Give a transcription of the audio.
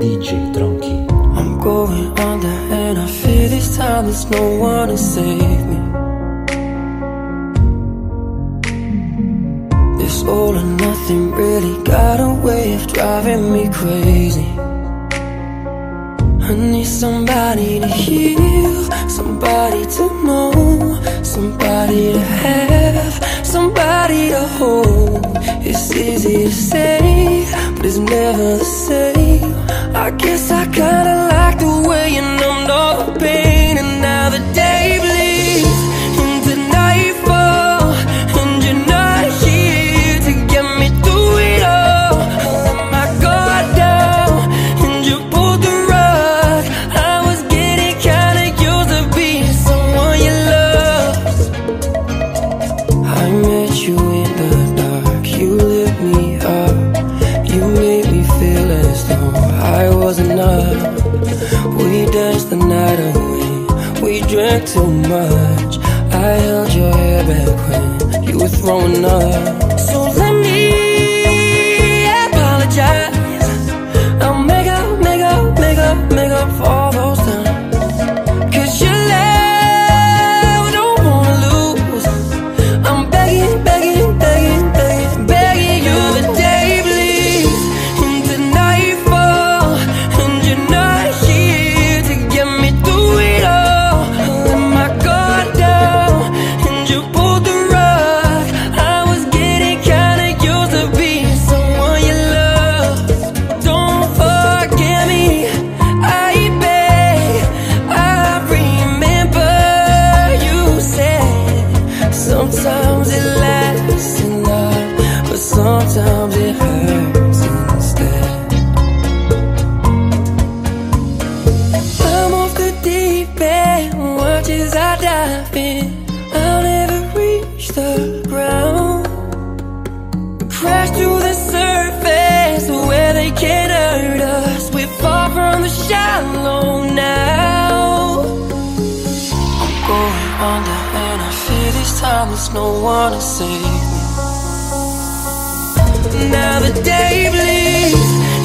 DJ Tronky. I'm going under and I fear this time there's no one to save me. This all or nothing really got a way of driving me crazy. I need somebody to heal, somebody to know, somebody to have, somebody to hold. It's easy to say, but it's never the same. I guess I kinda like the way you numbed all the pain. And now the day bleeds into nightfall, and you're not here to get me through it all. I let my guard down, and you pulled the rug. I was getting kinda used to being someone you loved. I met you in the dark, you lit me up, you made me feel as though I was enough. We danced the night away, we drank too much. I held your hair back when you were throwing up. So let me apologize. I'll make up for all those times. 'Cause your love, I don't wanna lose. I'm begging you. The day bleeds into nightfall, and you're not here to get me through it all. I let my guard down, and you pulled the rug. I was getting kinda used to being someone you love. Don't forget me, I beg. I remember you said sometimes it lasts enough, but sometimes it hurts instead. I'm off the deep end, watch as I dive in. I'll never reach the ground. Crash through the surface where they can't hurt us. We're far from the shallow now. I'm going under and I fear this time there's no one to save me. Now the day bleeds